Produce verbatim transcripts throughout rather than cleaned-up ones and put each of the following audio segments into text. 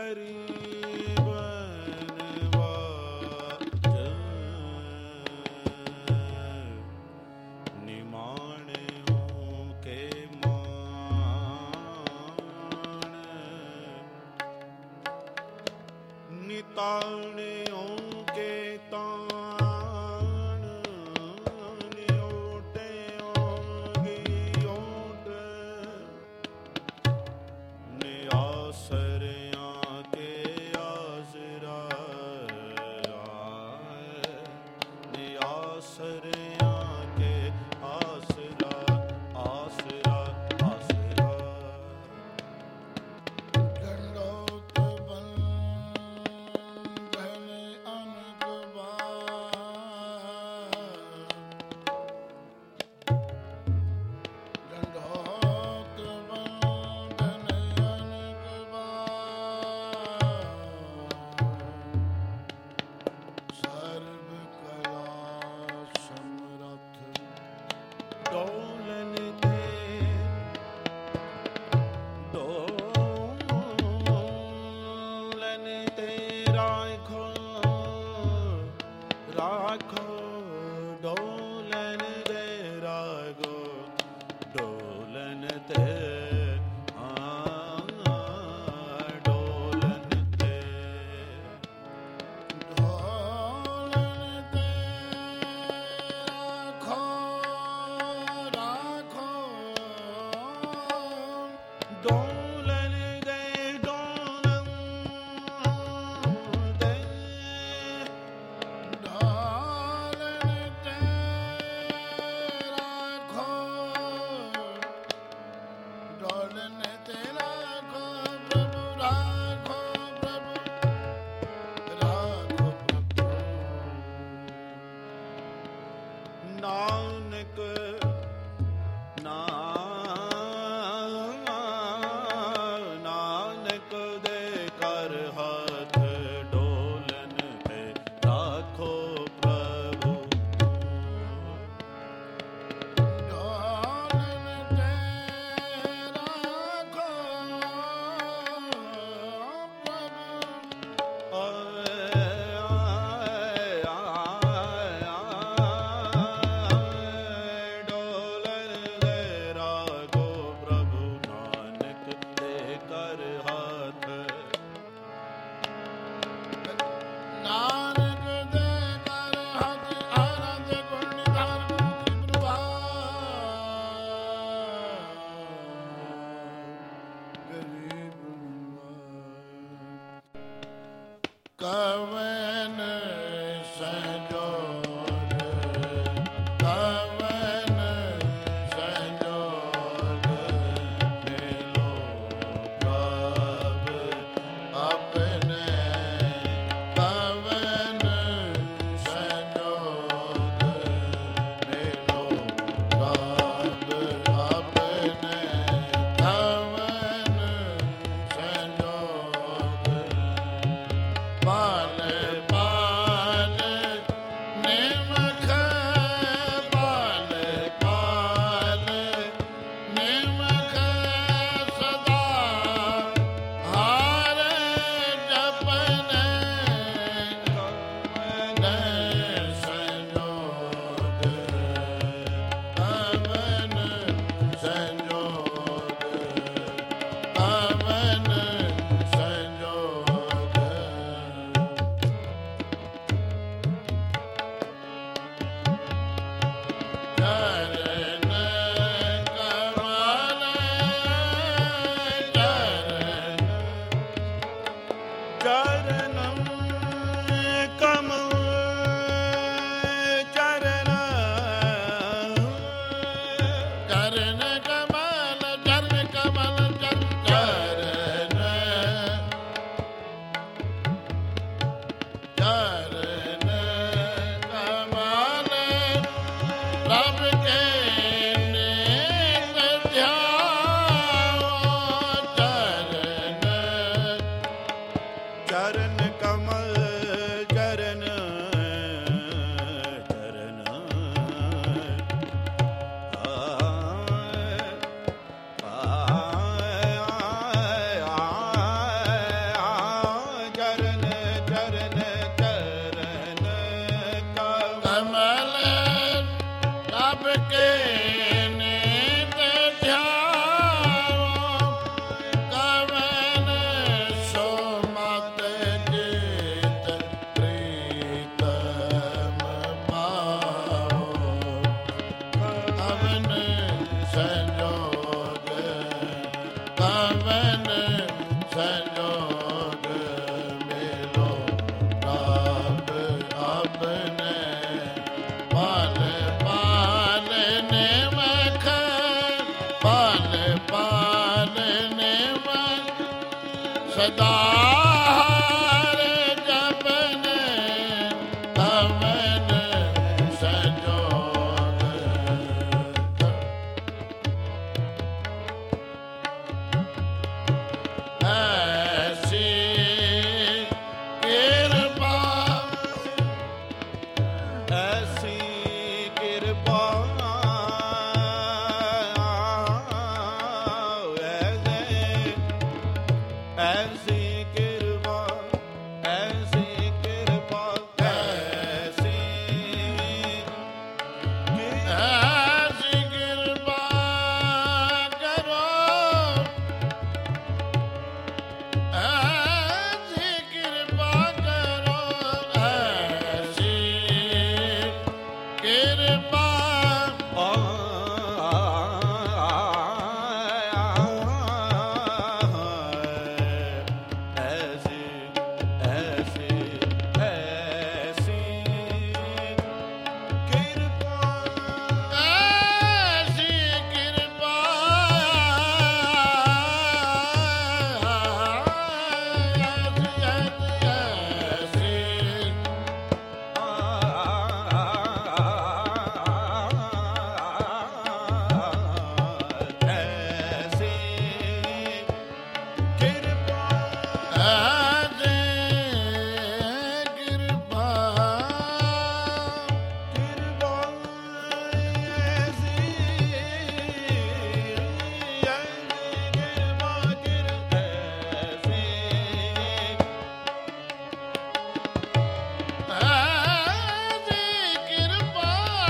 ਤਾਣਿਓ ਕੇ ਤਾਣ ਨਿਓਟਿਓ ਗੀ ਓਟ ਨਿਆਸਰਿਆਂ ਕੇ ਆਸਰਾ ਨਿਆਸਰਿਆਂ ਕੇ ਆਸਰਾ ਆਸਰਾ ਆਸਰਾ ਡੰਡੋਤ ਬੰਧਨ ਅਨਕ ਬਾਰ ਡੰਡੋਤ ਬੰਧਨ ਅਨਕ ਬਾਰ ਸਰਬ ਕਲਾ ਸਮਰੱਥ ਡੋਲਨ ਤੇ ਡੋਲਨ ਤੇ ਰਾਖੋ ਰਾਖੋ ਡੋਲਨ ਦੇ ਰਾਗੋ ਡੋਲਨ ਤੇ ਆ ਡੋਲਨ ਤੇ ਢੋਲਨ ਤੇ ਰਾਖੋ ਰਾਖੋ ਡੋਲਨ ਦੇ ਡੋਲਨ ਦੇ ਢੋਲਨ ਤੇ ਰਾਖੋ ਸਦਾ ਜਪਨ ਤਵਨ ਸਜੋਤ ਐਸੀ ਕਿਰਪਾ ਐਸੀ ਕਿਰਪਾ ਐਸੀ ਕਿਰਪਾ ਐਸੀ ਕਿਰਪਾ ਐਸੀ ਐਸੀ ਕਿਰਪਾ ਕਰੋ ਐਸੀ ਕਿਰਪਾ ਕਰੋ ਐਸੀ ਕਿਰਪਾ ਐਸੀ ਐਸੀ ਐਸੀ ਕਿਰਪਾ ਐਸੀ ਕਿਰਪਾ ਐਸੀ ਐਸੀ ਕਿਰਪਾ ਐਸੀ ਕਿਰਪਾ ਕਿਰਪਾ ਐਸੀ ਕਿਰਪਾ ਕਿਰਪਾ ਐਸੀ ਐਸੀ ਕਿਰਪਾ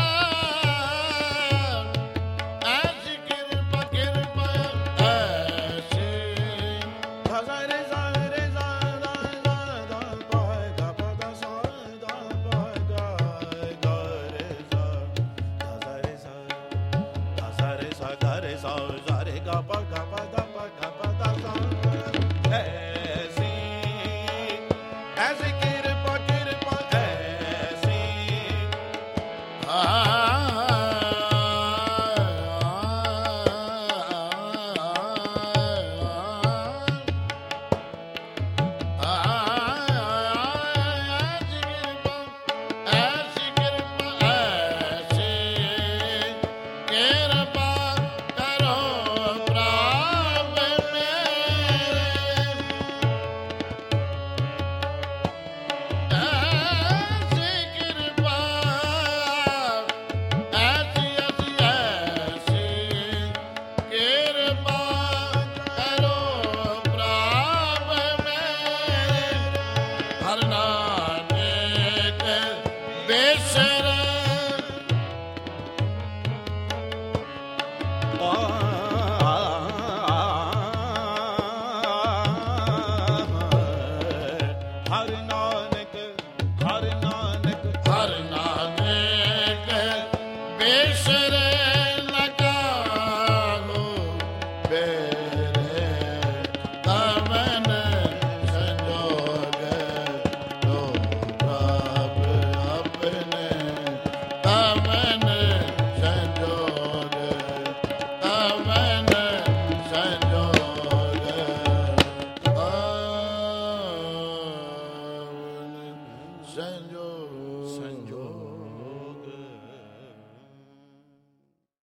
ਐਸੀ ਕਿਰਪਾ ਕਿਰਪਾ ਐਸੀ ਸਾਰੇ ਸਾਰੇ ਦਾ ਦਾ ਦਾ ਦਾ ਪਾ ਗਾ ਪਾ ਦਾ ਸਾ ਦਾ ਪਾ ਗਾ ਗਾ ਰੇ ਸਾ ਦਾ ਰੇ ਸਾ ਦਾ ਸਾਰੇ ਸਾ ਗਾ ਰੇ ਸਾ ਜਾ ਰੇ ਗਾ ਪਾ ਗਾ ਪਾ ਦਾ ਪਾ ਗਾ ਪਾ ਦਾ ਸਾ ਐਸੀ ਐਸੀ ਕਿਰਪਾ ਕਿਰਪਾ ਐਸੀ ਐਸੀ ਕਿਰਪਾ ਐਸੀ ਕਿਰਪਾ ਕਰੋ ਪ੍ਰਭ ਮੇਰੇ ਐਸੀ ਕਿਰਪਾ ਐਸੀ ਐਸੀ ਐਸੀ ਕਿਰਪਾ